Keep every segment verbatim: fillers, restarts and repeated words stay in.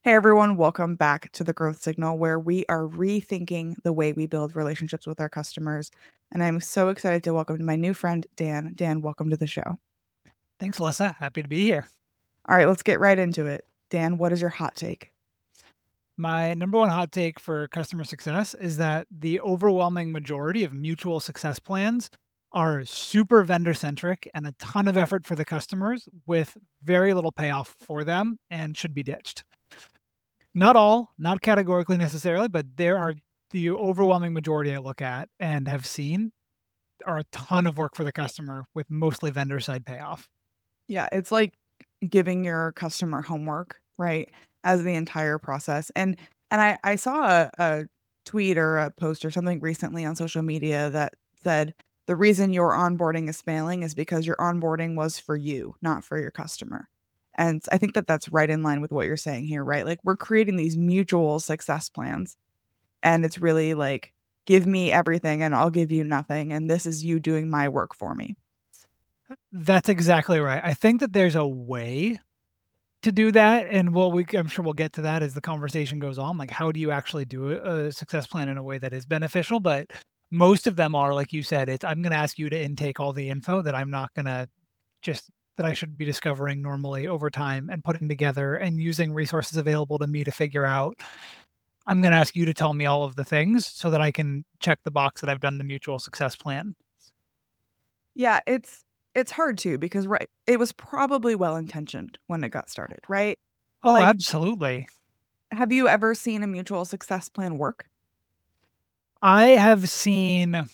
Hey everyone, welcome back to the Growth Signal, where we are rethinking the way we build relationships with our customers. And I'm so excited to welcome my new friend, Dan. Dan, welcome to the show. Thanks, Alyssa. Happy to be here. All right, let's get right into it. Dan, what is your hot take? My number one hot take for customer success is that the overwhelming majority of mutual success plans are super vendor centric and a ton of effort for the customers with very little payoff for them and should be ditched. Not all, not categorically necessarily, but there are the overwhelming majority I look at and have seen are a ton of work for the customer with mostly vendor side payoff. Yeah, it's like giving your customer homework, right? As the entire process. And and I, I saw a, a tweet or a post or something recently on social media that said the reason your onboarding is failing is because your onboarding was for you, not for your customer. And I think that that's right in line with what you're saying here, right? Like we're creating these mutual success plans, and it's really like, give me everything and I'll give you nothing. And this is you doing my work for me. That's exactly right. I think that there's a way to do that, and we'll we I'm sure we'll get to that as the conversation goes on, like, how do you actually do a a success plan in a way that is beneficial? But most of them are, like you said, it's, "I'm gonna ask you to intake all the info that I'm not gonna just that I should be discovering normally over time and putting together and using resources available to me to figure out. I'm gonna ask you to tell me all of the things so that I can check the box that I've done the mutual success plan." Yeah, it's it's hard too because right, it was probably well-intentioned when it got started, right? Oh, Like, absolutely. have you ever seen a mutual success plan work? I have seen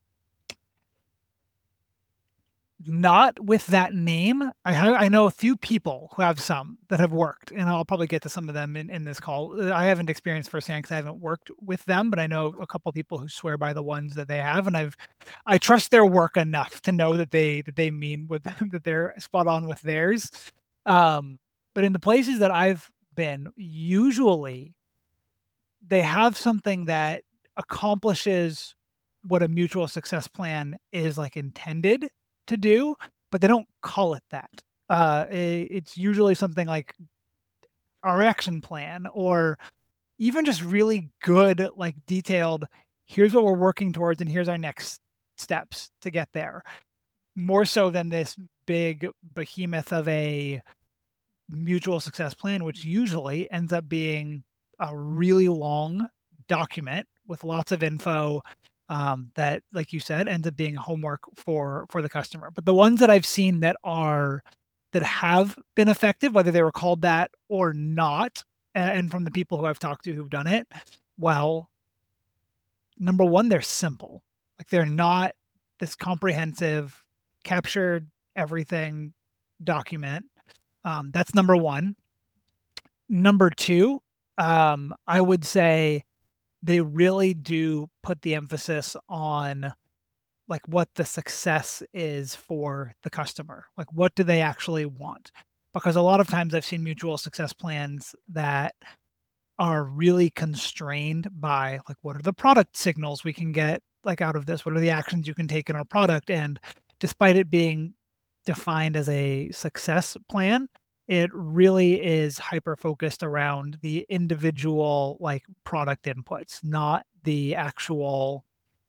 not with that name. I ha I know a few people who have some that have worked, and I'll probably get to some of them in in this call. Uh, I haven't experienced firsthand because I haven't worked with them, but I know a couple people who swear by the ones that they have, and I've I trust their work enough to know that they that they mean with that they're spot on with theirs. Um, but in the places that I've been, usually they have something that accomplishes what a mutual success plan is like intended to do, but they don't call it that. Uh, i- it's usually something like our action plan or even just really good, like detailed, here's what we're working towards and here's our next steps to get there. More so than this big behemoth of a mutual success plan, which usually ends up being a really long document with lots of info um, that, like you said, ends up being homework for for the customer. But the ones that I've seen that are that have been effective, whether they were called that or not, and from the people who I've talked to who've done it, well, number one, they're simple. Like they're not this comprehensive, captured everything document. Um, that's number one. Number two, um, I would say they really do put the emphasis on like what the success is for the customer. Like what do they actually want? Because a lot of times I've seen mutual success plans that are really constrained by like what are the product signals we can get like out of this? What are the actions you can take in our product? And despite it being defined as a success plan, it really is hyper focused around the individual like product inputs, not the actual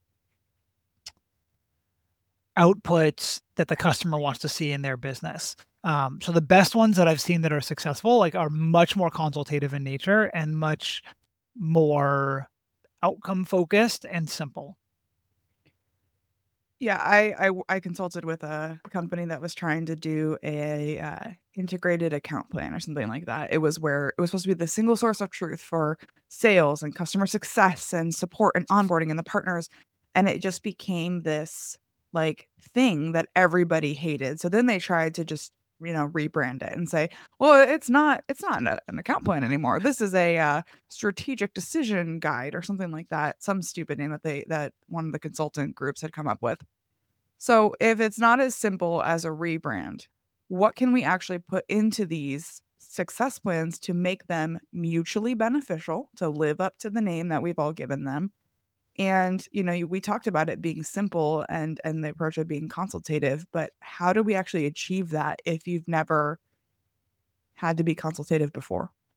outputs that the customer wants to see in their business. Um, so the best ones that I've seen that are successful like are much more consultative in nature and much more outcome focused and simple. Yeah, I, I w- I consulted with a company that was trying to do a uh, integrated account plan or something like that. It was where it was supposed to be the single source of truth for sales and customer success and support and onboarding and the partners, and it just became this like thing that everybody hated. So then they tried to just you know rebrand it and say, well, it's not it's not an, an account plan anymore. This is a uh, strategic decision guide or something like that. Some stupid name that they that one of the consultant groups had come up with. So if it's not as simple as a rebrand, what can we actually put into these success plans to make them mutually beneficial, to live up to the name that we've all given them? And you know, we talked about it being simple and and the approach of being consultative, but how do we actually achieve that if you've never had to be consultative before?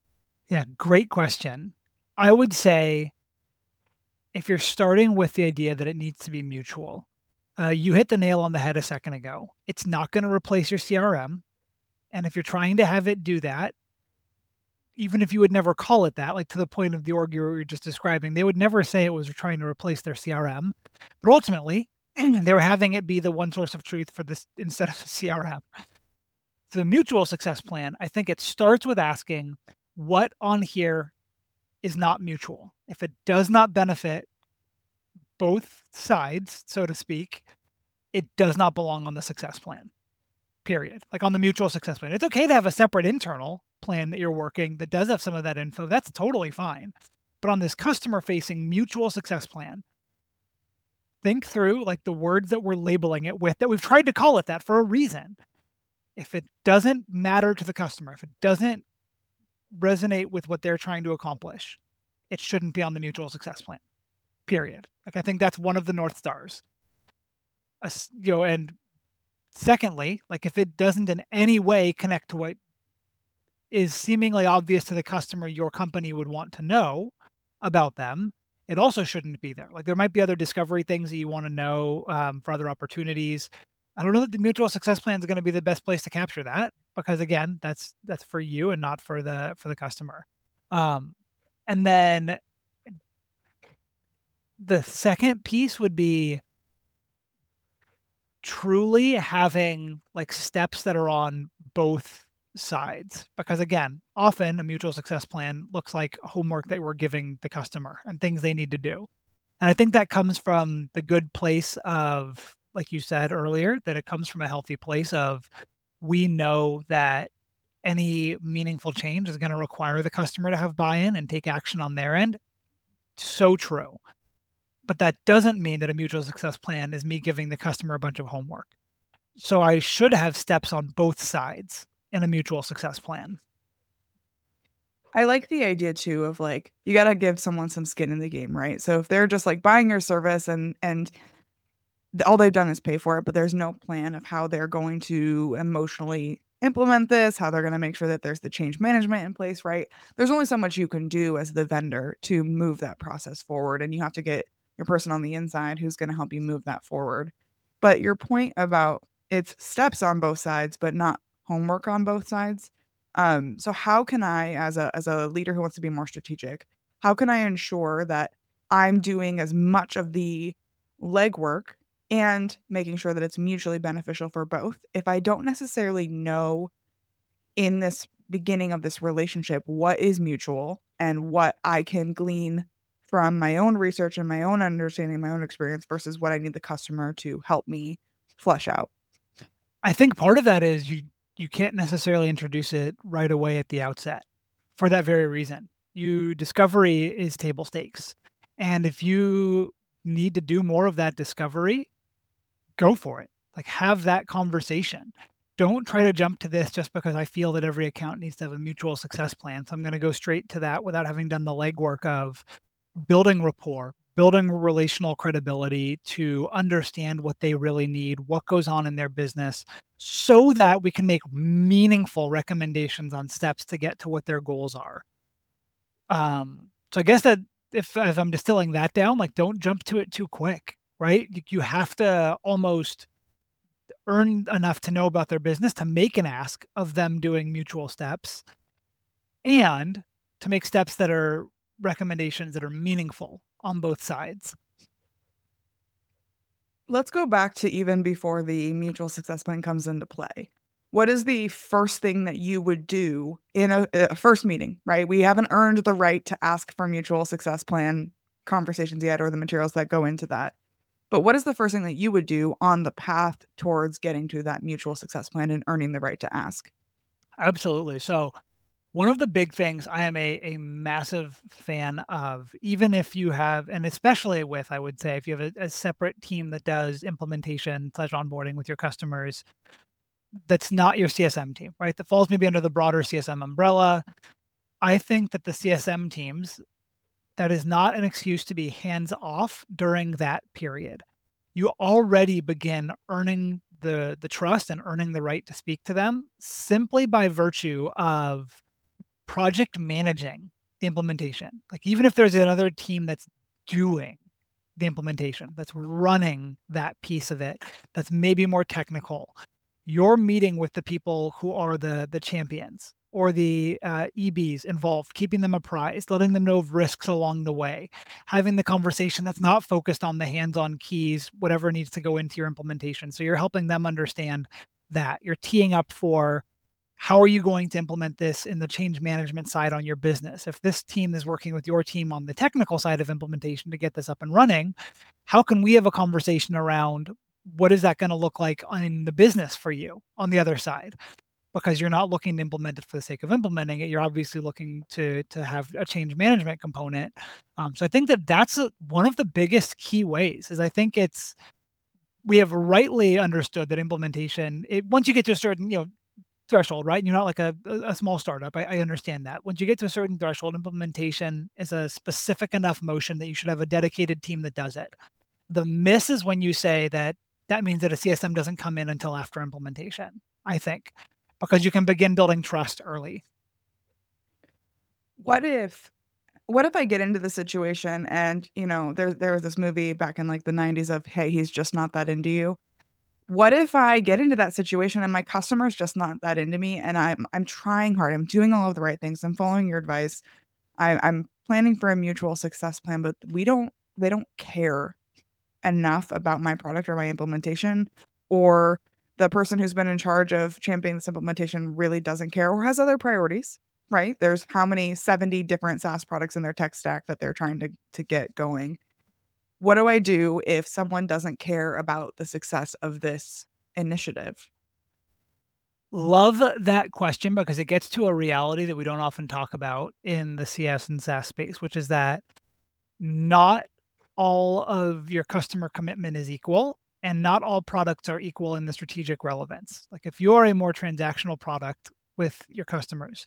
Yeah, great question. I would say if you're starting with the idea that it needs to be mutual, uh, you hit the nail on the head a second ago. It's not going to replace your C R M. And if you're trying to have it do that, even if you would never call it that, like to the point of the org you were just describing, they would never say it was trying to replace their C R M. But ultimately, they were having it be the one source of truth for this instead of the C R M. The mutual success plan, I think it starts with asking what on here is not mutual. If it does not benefit both sides, so to speak, it does not belong on the success plan. Period. Like on the mutual success plan. It's okay to have a separate internal plan that you're working that does have some of that info. That's totally fine. But on this customer facing mutual success plan, think through like the words that we're labeling it with, that we've tried to call it that for a reason. If it doesn't matter to the customer, if it doesn't resonate with what they're trying to accomplish, it shouldn't be on the mutual success plan. Period. Like I think that's one of the North Stars. Uh, you know, and secondly, like if it doesn't in any way connect to what is seemingly obvious to the customer your company would want to know about them, it also shouldn't be there. Like there might be other discovery things that you want to know um, for other opportunities. I don't know that the mutual success plan is going to be the best place to capture that because again, that's that's for you and not for the for the customer. Um, and then the second piece would be truly having like steps that are on both sides because again often a mutual success plan looks like homework that we're giving the customer and things they need to do, and I think that comes from the good place of, like you said earlier, that it comes from a healthy place of we know that any meaningful change is going to require the customer to have buy-in and take action on their end. So true. But that doesn't mean that a mutual success plan is me giving the customer a bunch of homework. So I should have steps on both sides in a mutual success plan. I like the idea too of like you got to give someone some skin in the game, right? So if they're just like buying your service and and all they've done is pay for it, but there's no plan of how they're going to emotionally implement this, how they're going to make sure that there's the change management in place, right? There's only so much you can do as the vendor to move that process forward, and you have to get your person on the inside who's going to help you move that forward. But your point about it's steps on both sides, but not homework on both sides. Um, so how can I, as a as a leader who wants to be more strategic, how can I ensure that I'm doing as much of the legwork and making sure that it's mutually beneficial for both? If I don't necessarily know in this beginning of this relationship what is mutual and what I can glean from my own research and my own understanding, my own experience versus what I need the customer to help me flesh out. I think part of that is you you can't necessarily introduce it right away at the outset for that very reason. You discovery is table stakes. And if you need to do more of that discovery, go for it. Like have that conversation. Don't try to jump to this just because I feel that every account needs to have a mutual success plan. So I'm going to go straight to that without having done the legwork of building rapport, building relational credibility to understand what they really need, what goes on in their business, so that we can make meaningful recommendations on steps to get to what their goals are. Um, so I guess that if, if I'm distilling that down, like don't jump to it too quick, right? You, you have to almost earn enough to know about their business to make an ask of them doing mutual steps and to make steps that are recommendations that are meaningful on both sides. Let's go back to even before the mutual success plan comes into play. What is the first thing that you would do in a, a first meeting, right? We haven't earned the right to ask for mutual success plan conversations yet or the materials that go into that. But what is the first thing that you would do on the path towards getting to that mutual success plan and earning the right to ask? Absolutely. So one of the big things I am a, a massive fan of, even if you have, and especially with, I would say, if you have a, a separate team that does implementation slash onboarding with your customers, that's not your C S M team, right? That falls maybe under the broader C S M umbrella. I think that the C S M teams, that is not an excuse to be hands off during that period. You already begin earning the the trust and earning the right to speak to them simply by virtue of project managing the implementation. Like even if there's another team that's doing the implementation, that's running that piece of it, that's maybe more technical, you're meeting with the people who are the the champions or the uh, E Bs involved, keeping them apprised, letting them know of risks along the way, having the conversation that's not focused on the hands-on keys, whatever needs to go into your implementation. So you're helping them understand that. You're teeing up for how are you going to implement this in the change management side on your business? If this team is working with your team on the technical side of implementation to get this up and running, how can we have a conversation around what is that going to look like in the business for you on the other side? Because you're not looking to implement it for the sake of implementing it. You're obviously looking to to have a change management component. Um, so I think that that's a, one of the biggest key ways is I think it's we have rightly understood that implementation, it, once you get to a certain, you know, threshold, right? You're not like a, a small startup. I, I understand that. Once you get to a certain threshold, implementation is a specific enough motion that you should have a dedicated team that does it. The miss is when you say that that means that a C S M doesn't come in until after implementation, I think, because you can begin building trust early. What if what if I get into the situation and, you know, there there was this movie back in like the nineties of, "Hey, he's just not that into you." What if I get into that situation and my customer's just not that into me and I'm I'm trying hard, I'm doing all of the right things, I'm following your advice, I I'm planning for a mutual success plan, but we don't they don't care enough about my product or my implementation, or the person who's been in charge of championing this implementation really doesn't care or has other priorities, right? There's how many seventy different SaaS products in their tech stack that they're trying to to get going. What do I do if someone doesn't care about the success of this initiative? Love that question because it gets to a reality that we don't often talk about in the C S and SaaS space, which is that not all of your customer commitment is equal and not all products are equal in the strategic relevance. Like if you're a more transactional product with your customers,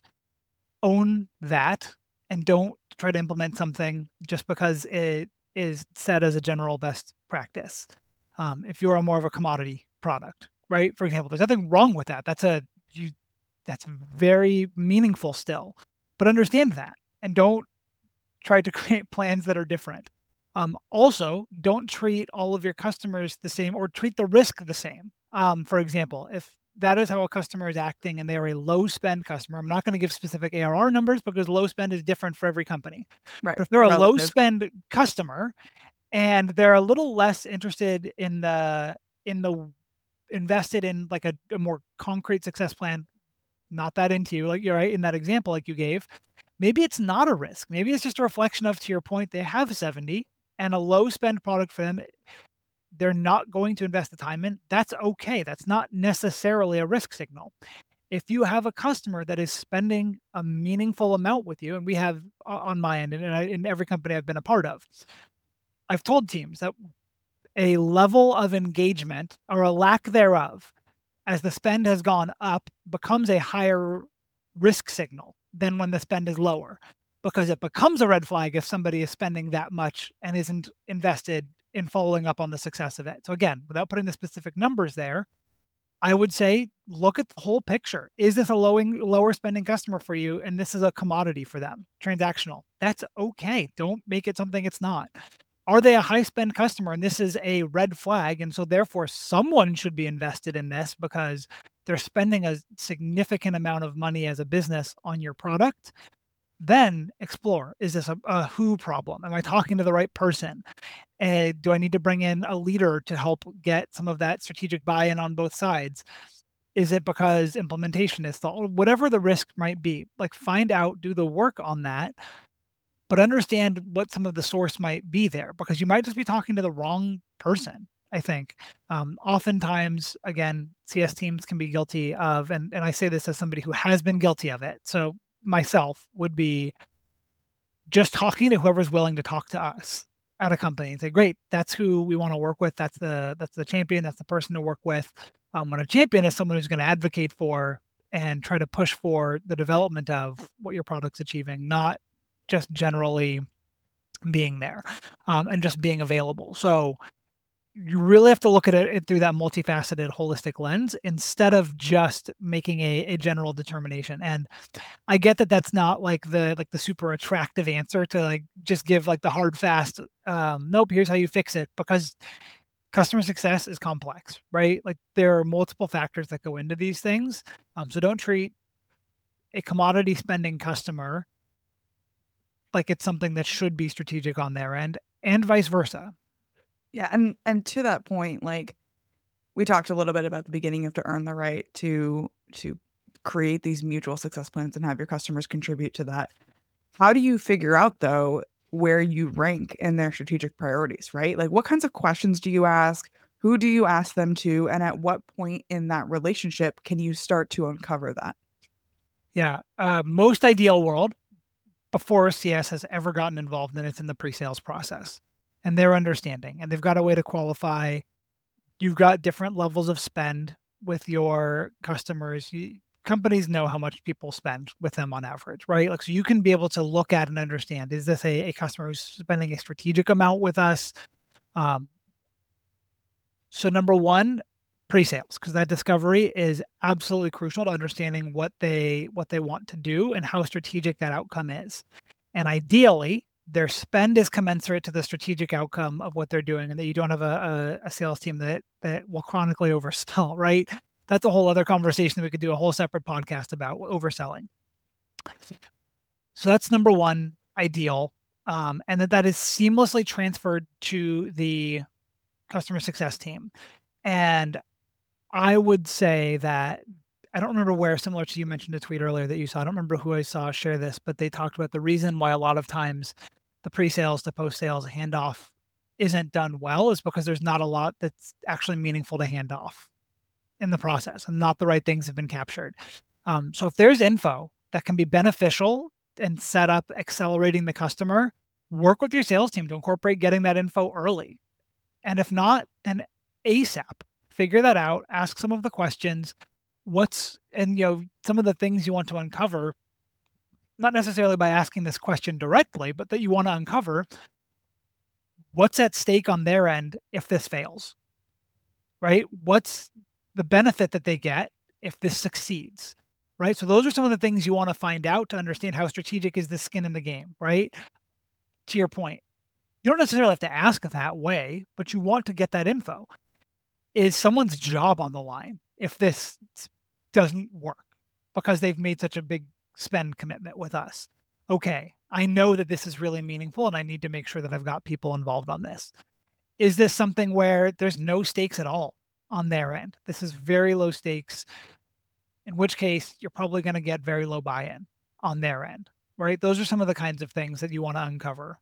own that and don't try to implement something just because it is set as a general best practice. Um, if you're a more of a commodity product, right? For example, there's nothing wrong with that. That's a you that's very meaningful still. But understand that and don't try to create plans that are different. Um, also, don't treat all of your customers the same or treat the risk the same. Um, for example, if that is how a customer is acting and they are a low spend customer, I'm not going to give specific A R R numbers because low spend is different for every company. Right. But if they're a low Relative. spend customer and they're a little less interested in the in the invested in like a, a more concrete success plan, not that into you, like you're right in that example like you gave, maybe it's not a risk. Maybe it's just a reflection of, to your point, they have seventy and a low spend product for them, they're not going to invest the time in. That's okay. That's not necessarily a risk signal. If you have a customer that is spending a meaningful amount with you, and we have uh, on my end, and I, in every company I've been a part of, I've told teams that a level of engagement or a lack thereof as the spend has gone up becomes a higher risk signal than when the spend is lower, because it becomes a red flag if somebody is spending that much and isn't invested in following up on the success of it. So again, without putting the specific numbers there, I would say look at the whole picture. Is this a lowing, lower spending customer for you? And this is a commodity for them, transactional. That's okay. Don't make it something it's not. Are they a high spend customer? And this is a red flag. And so therefore someone should be invested in this because they're spending a significant amount of money as a business on your product. Then explore, is this a, a who problem? Am I talking to the right person? Uh, do I need to bring in a leader to help get some of that strategic buy-in on both sides? Is it because implementation is thought, whatever the risk might be, like find out, do the work on that, but understand what some of the source might be there, because you might just be talking to the wrong person. I think um, oftentimes, again, C S teams can be guilty of, and, and I say this as somebody who has been guilty of it. So myself would be just talking to whoever's willing to talk to us at a company and say, great, that's who we want to work with. That's the that's the champion. That's the person to work with. Um, when a champion is someone who's going to advocate for and try to push for the development of what your product's achieving, not just generally being there um, and just being available. So you really have to look at it through that multifaceted, holistic lens instead of just making a, a general determination. And I get that that's not like the like the super attractive answer to like just give like the hard fast. Um, nope, here's how you fix it, because customer success is complex, right? Like there are multiple factors that go into these things. Um, so don't treat a commodity spending customer like it's something that should be strategic on their end, and vice versa. Yeah, and and to that point, like we talked a little bit about the beginning, you have to earn the right to to create these mutual success plans and have your customers contribute to that. How do you figure out though where you rank in their strategic priorities, right? Like what kinds of questions do you ask? Who do you ask them to? And at what point in that relationship can you start to uncover that? Yeah. Uh, most ideal world, before C S has ever gotten involved in it, it's in the pre-sales process and their understanding. And they've got a way to qualify. You've got different levels of spend with your customers. You, companies know how much people spend with them on average, right? Like, so you can be able to look at and understand, is this a, a customer who's spending a strategic amount with us? Um, so number one, pre-sales, because that discovery is absolutely crucial to understanding what they what they want to do and how strategic that outcome is. And ideally, their spend is commensurate to the strategic outcome of what they're doing, and that you don't have a, a, a sales team that that will chronically oversell, right? That's a whole other conversation that we could do a whole separate podcast about, overselling. So that's number one, ideal. Um, and that that is seamlessly transferred to the customer success team. And I would say that I don't remember where, similar to you mentioned a tweet earlier that you saw. I don't remember who I saw share this, but they talked about the reason why a lot of times the pre-sales to post-sales handoff isn't done well is because there's not a lot that's actually meaningful to hand off in the process, and not the right things have been captured. Um, so if there's info that can be beneficial and set up accelerating the customer, work with your sales team to incorporate getting that info early. And if not, then ASAP, figure that out, ask some of the questions. What's, and you know, some of the things you want to uncover, not necessarily by asking this question directly, but that you want to uncover what's at stake on their end if this fails, right? What's the benefit that they get if this succeeds, right? So those are some of the things you want to find out to understand how strategic is the skin in the game, right? To your point, you don't necessarily have to ask that way, but you want to get that info. Is someone's job on the line if this doesn't work because they've made such a big spend commitment with us? Okay, I know that this is really meaningful and I need to make sure that I've got people involved on this. Is this something where there's no stakes at all on their end? This is very low stakes, in which case you're probably going to get very low buy-in on their end, right? Those are some of the kinds of things that you want to uncover.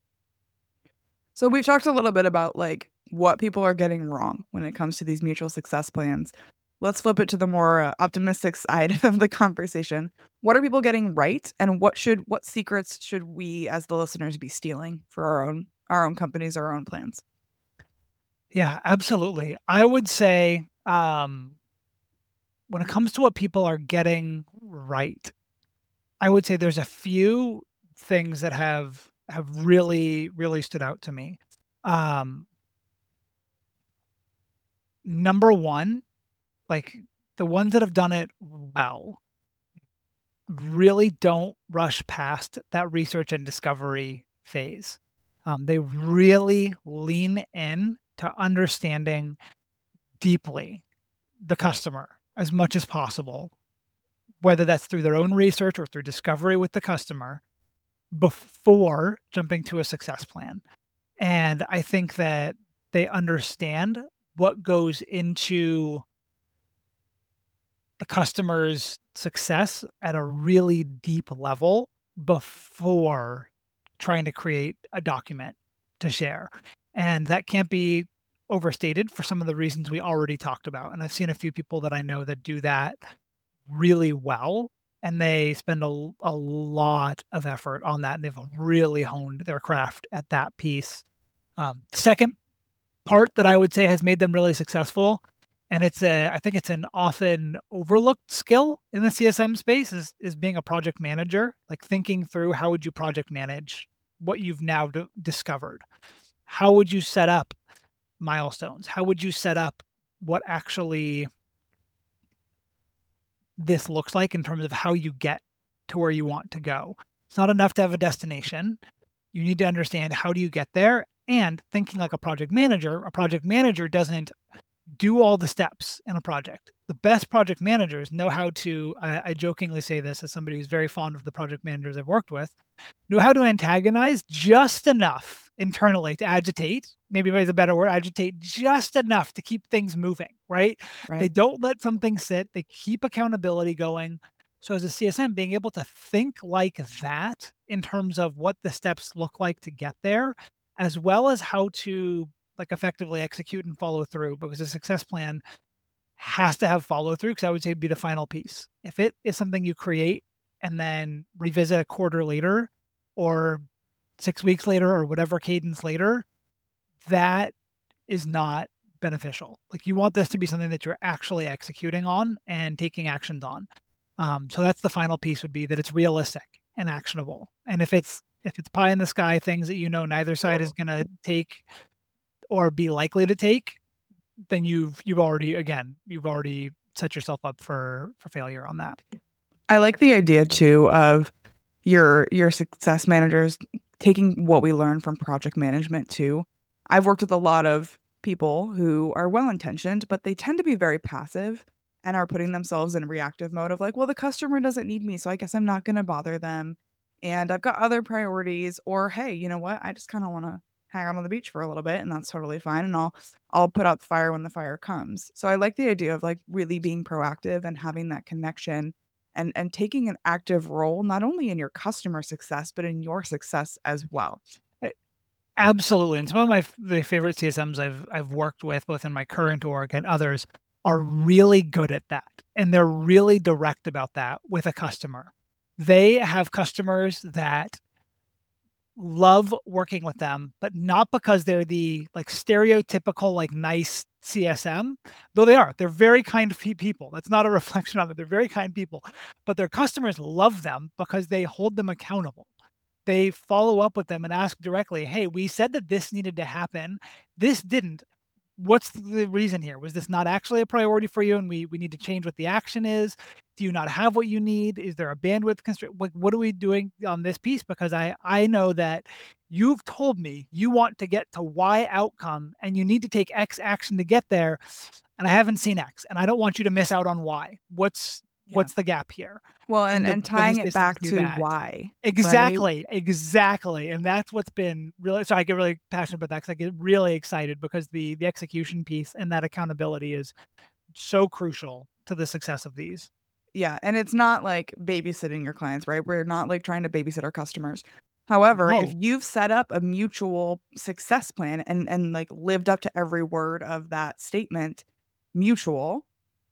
So we've talked a little bit about like what people are getting wrong when it comes to these mutual success plans. Let's flip it to the more uh, optimistic side of the conversation. What are people getting right, and what should what secrets should we as the listeners be stealing for our own our own companies, our own plans? Yeah, absolutely. I would say um, when it comes to what people are getting right, I would say there's a few things that have have really, really stood out to me. Um, number one, like the ones that have done it well, really don't rush past that research and discovery phase. Um, they really lean in to understanding deeply the customer as much as possible, whether that's through their own research or through discovery with the customer, before jumping to a success plan. And I think that they understand what goes into the customer's success at a really deep level before trying to create a document to share. And that can't be overstated for some of the reasons we already talked about. And I've seen a few people that I know that do that really well, and they spend a, a lot of effort on that, and they've really honed their craft at that piece. Um, second part that I would say has made them really successful, and it's a, I think it's an often overlooked skill in the C S M space, is is being a project manager, like thinking through how would you project manage what you've now d- discovered? How would you set up milestones? How would you set up what actually this looks like in terms of how you get to where you want to go? It's not enough to have a destination. You need to understand how do you get there, and thinking like a project manager, a project manager doesn't do all the steps in a project. The best project managers know how to, I, I jokingly say this as somebody who's very fond of the project managers I've worked with, know how to antagonize just enough internally to agitate, maybe is a better word, agitate just enough to keep things moving, right? They Right. don't let something sit, they keep accountability going. So as a C S M, being able to think like that in terms of what the steps look like to get there, as well as how to like effectively execute and follow through, because a success plan has to have follow through, because I would say it'd be the final piece. If it is something you create and then revisit a quarter later or six weeks later or whatever cadence later, that is not beneficial. Like you want this to be something that you're actually executing on and taking actions on. Um, so that's the final piece, would be that it's realistic and actionable. And if it's if it's pie in the sky things that you know neither side is going to take or be likely to take, then you've you've already again you've already set yourself up for for failure on that. I like the idea too of your your success managers taking what we learn from project management too. I've worked with a lot of people who are well-intentioned, but they tend to be very passive and are putting themselves in reactive mode of like, well, the customer doesn't need me, so I guess I'm not going to bother them. And I've got other priorities, or hey, you know what? I just kind of want to hang out on the beach for a little bit, and that's totally fine. And I'll I'll put out the fire when the fire comes. So I like the idea of like really being proactive and having that connection and and taking an active role not only in your customer success but in your success as well. Eh, Absolutely. And some of my the favorite C S Ms I've I've worked with, both in my current org and others, are really good at that. And they're really direct about that with a customer. They have customers that love working with them, but not because they're the like stereotypical, like nice C S M, though they are. They're very kind pe- people. That's not a reflection of it. They're very kind people, but their customers love them because they hold them accountable. They follow up with them and ask directly, hey, we said that this needed to happen. This didn't. What's the reason here? Was this not actually a priority for you and we we need to change what the action is? Do you not have what you need? Is there a bandwidth constraint? What what are we doing on this piece? Because I I know that you've told me you want to get to Y outcome and you need to take X action to get there, and I haven't seen X, and I don't want you to miss out on Y. What's Yeah. what's the gap here? Well, and And the and business tying it case needs back to be to that. why, right? Exactly, exactly, and that's what's been really, so I get really passionate about that because I get really excited because the the execution piece and that accountability is so crucial to the success of these. Yeah, and it's not like babysitting your clients, right? We're not like trying to babysit our customers. However, if No, you've set up a mutual success plan and and like lived up to every word of that statement, mutual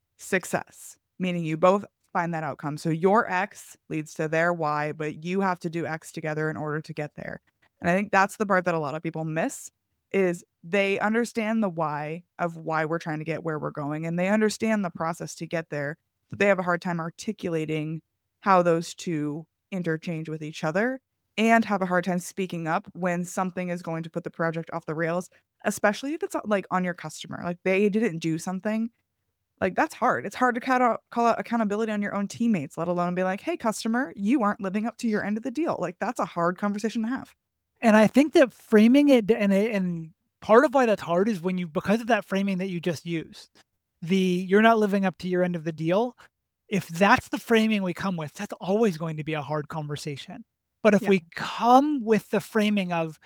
success, meaning you both find that outcome. So your X leads to their Y, but you have to do X together in order to get there. And I think that's the part that a lot of people miss is they understand the why of why we're trying to get where we're going and they understand the process to get there, but they have a hard time articulating how those two interchange with each other and have a hard time speaking up when something is going to put the project off the rails, especially if it's like on your customer. Like they didn't do something like, that's hard. It's hard to cut out call out accountability on your own teammates, let alone be like, "Hey, customer, you aren't living up to your end of the deal." Like, that's a hard conversation to have. and I think that framing it and it and part of why that's hard is when you, because of that framing that you just used, the "you're not living up to your end of the deal," if that's the framing we come with, that's always going to be a hard conversation. But if Yeah. we come with the framing of,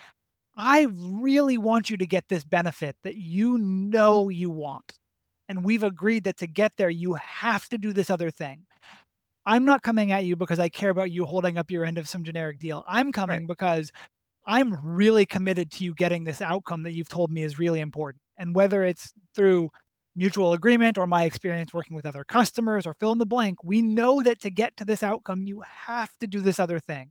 I really want you to get this benefit that you know you want. And we've agreed that to get there, you have to do this other thing. I'm not coming at you because I care about you holding up your end of some generic deal. I'm Right. coming because I'm really committed to you getting this outcome that you've told me is really important. And whether it's through mutual agreement or my experience working with other customers or fill in the blank, we know that to get to this outcome, you have to do this other thing.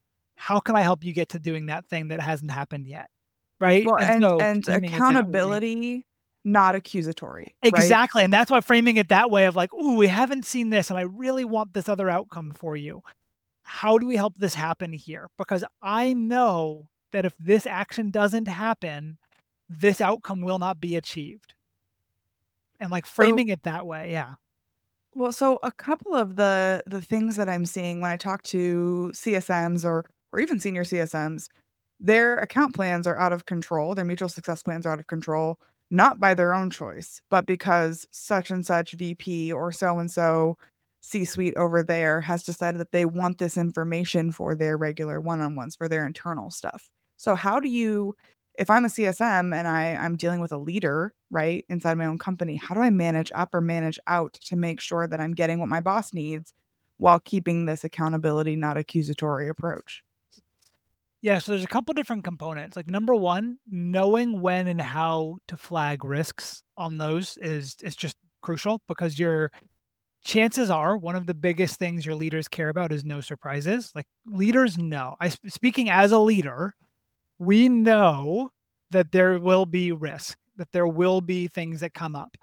How can I help you get to doing that thing that hasn't happened yet? Right? Well, And and so and framing it that way. accountability, not accusatory, right? Exactly. And that's why framing it that way of like, "Ooh, we haven't seen this and I really want this other outcome for you. How do we help this happen here? Because I know that if this action doesn't happen, this outcome will not be achieved. And like So, framing it that way. Yeah. well, so a couple of the the things that I'm seeing when I talk to C S Ms or or even senior C S Ms, their account plans are out of control. Their mutual success plans are out of control, not by their own choice, but because such and such V P or so and so C-suite over there has decided that they want this information for their regular one-on-ones, for their internal stuff. So how do you, if I'm a C S M and I I'm dealing with a leader, right, inside my own company, how do I manage up or manage out to make sure that I'm getting what my boss needs while keeping this accountability, not accusatory approach? Yeah, so there's a couple different components. Like number one, knowing when and how to flag risks on those is is just crucial because your chances are one of the biggest things your leaders care about is no surprises. Like leaders know. I sp- speaking as a leader, we know that there will be risk, that there will be things that come up.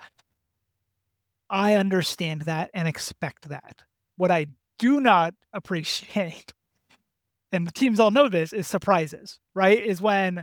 I understand that and expect that. What I do not appreciate, and the teams all know this, is surprises, right? Is when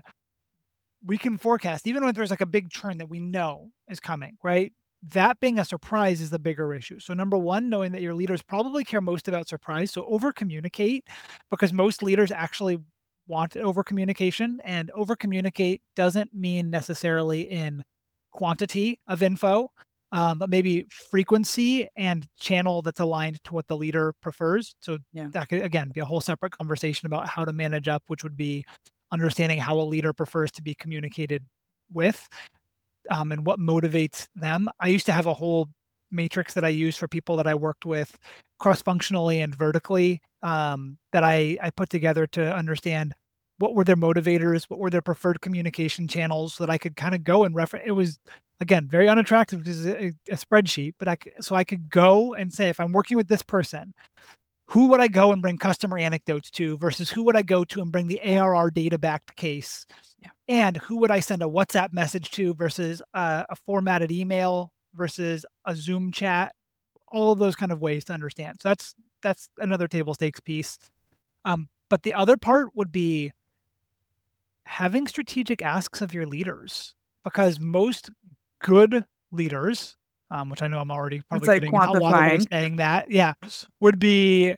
we can forecast, even when there's like a big churn that we know is coming, right? That being a surprise is the bigger issue. So number one, knowing that your leaders probably care most about surprise. So over communicate because most leaders actually want over communication, and over communicate doesn't mean necessarily in quantity of info, um, but maybe frequency and channel that's aligned to what the leader prefers. So Yeah. that could again be a whole separate conversation about how to manage up, which would be understanding how a leader prefers to be communicated with, um, and what motivates them. I used to have a whole matrix that I used for people that I worked with cross-functionally and vertically, um, that I, I put together to understand what were their motivators, what were their preferred communication channels so that I could kind of go and reference. It was, again, very unattractive because it's a, a spreadsheet, but I, so I could go and say, if I'm working with this person, who would I go and bring customer anecdotes to versus who would I go to and bring the A R R data backed case? Yeah. And who would I send a WhatsApp message to versus a, a formatted email versus a Zoom chat? All of those kind of ways to understand. So that's that's another table stakes piece. Um, but the other part would be having strategic asks of your leaders, because most good leaders, um, which I know I'm already It's probably like getting in hot water by quantifying. saying that, yeah, would be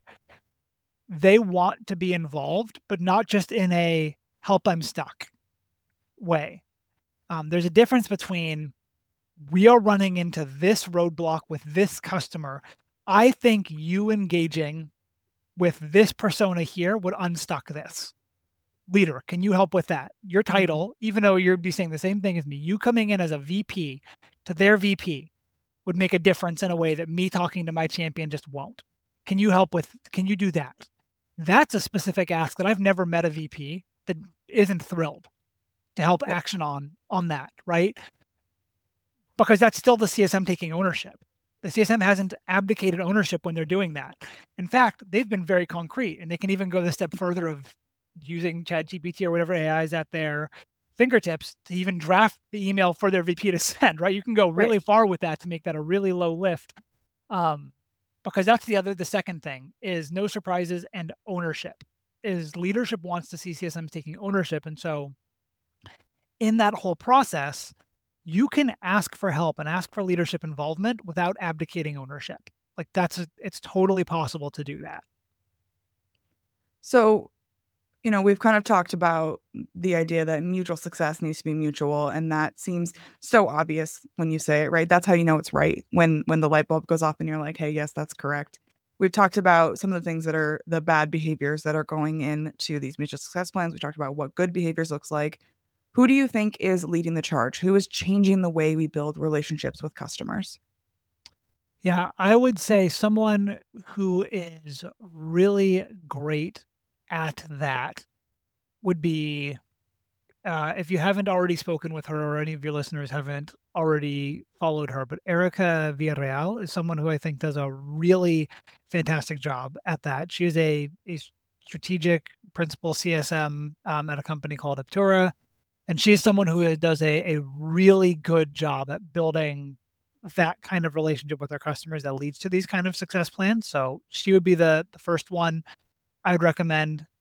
they want to be involved, but not just in a help I'm stuck way. Um, there's a difference between we are running into this roadblock with this customer. I think you engaging with this persona here would unstuck this. Leader, can you help with that? Your Mhm. title, even though you're be saying the same thing as me, you coming in as a V P to their V P would make a difference in a way that me talking to my champion just won't. Can you help with, can you do that? That's a specific ask that I've never met a V P that isn't thrilled to help Well, action on on that, right? Because that's still the C S M taking ownership. The C S M hasn't abdicated ownership when they're doing that. In fact, they've been very concrete, and they can even go the step further of using ChatGPT or whatever A I is at their fingertips to even draft the email for their V P to send, right? You can go right. really far with that to make that a really low lift. Um, because that's the other, the second thing is no surprises and ownership. Is leadership wants to see C S Ms taking ownership. And so in that whole process, you can ask for help and ask for leadership involvement without abdicating ownership. Like that's a, it's totally possible to do that. So, you know, we've kind of talked about the idea that mutual success needs to be mutual, and that seems so obvious when you say it, right? That's how you know it's right when when the light bulb goes off and you're like, "Hey, yes, that's correct." We've talked about some of the things that are the bad behaviors that are going into these mutual success plans. We talked about what good behaviors looks like. Who do you think is leading the charge? Who is changing the way we build relationships with customers? Yeah, I would say someone who is really great at that would be, uh, if you haven't already spoken with her or any of your listeners haven't already followed her, but Erica Villarreal is someone who I think does a really fantastic job at that. She is a, a strategic principal C S M, um, at a company called Aptura, and she's someone who does a, a really good job at building that kind of relationship with our customers that leads to these kind of success plans. So she would be the the first one I would recommend.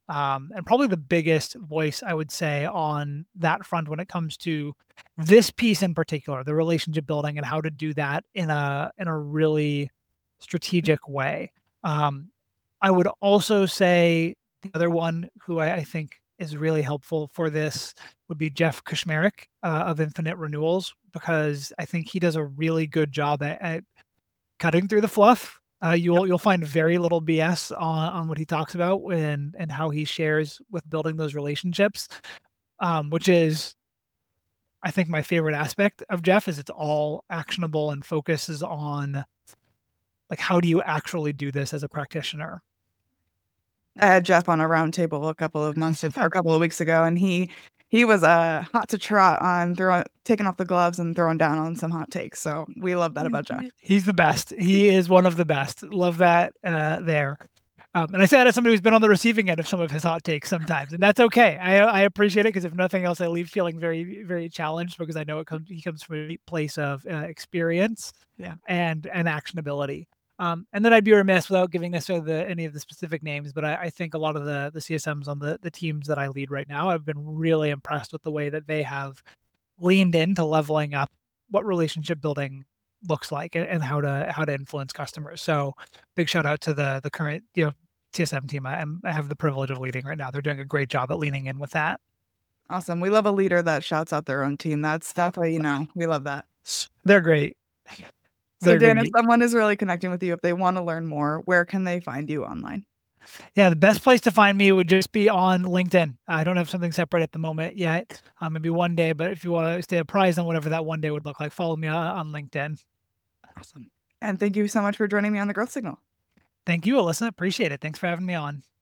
Um, and probably the biggest voice I would say on that front when it comes to this piece in particular, the relationship building and how to do that in a in a really strategic way. Um, I would also say the other one who I, I think is really helpful for this would be Jeff Kushmerek uh, of Infinite Renewals, because I think he does a really good job at, at cutting through the fluff. Uh, you'll you'll find very little B S on on what he talks about and and how he shares with building those relationships, um, which is, I think, my favorite aspect of Jeff is it's all actionable and focuses on like how do you actually do this as a practitioner. I had Jeff on a roundtable a couple of months or a couple of weeks ago, and he he was uh, hot to trot on throwing taking off the gloves and throwing down on some hot takes. So we love that about Jeff. He's the best. He is one of the best. Love that uh, there. Um, and I say that as somebody who's been on the receiving end of some of his hot takes sometimes, and that's okay. I I appreciate it because if nothing else, I leave feeling very very challenged because I know it comes he comes from a place of uh, experience, Yeah. and and actionability. Um, and then I'd be remiss without giving necessarily the, any of the specific names, but I, I think a lot of the the C S Ms on the the teams that I lead right now, I've been really impressed with the way that they have leaned into leveling up what relationship building looks like and, and how to how to influence customers. So big shout out to the the current you know C S M team I, am, I have the privilege of leading right now. They're doing a great job at leaning in with that. Awesome. We love a leader that shouts out their own team. That's definitely, you know, we love that. They're great. So They're Dan, if great. someone is really connecting with you, if they want to learn more, where can they find you online? Yeah, the best place to find me would just be on LinkedIn. I don't have something separate at the moment yet. Um, maybe one day, but if you want to stay apprised on whatever that one day would look like, follow me on, on LinkedIn. Awesome. And thank you so much for joining me on the Growth Signal. Thank you, Alyssa. Appreciate it. Thanks for having me on.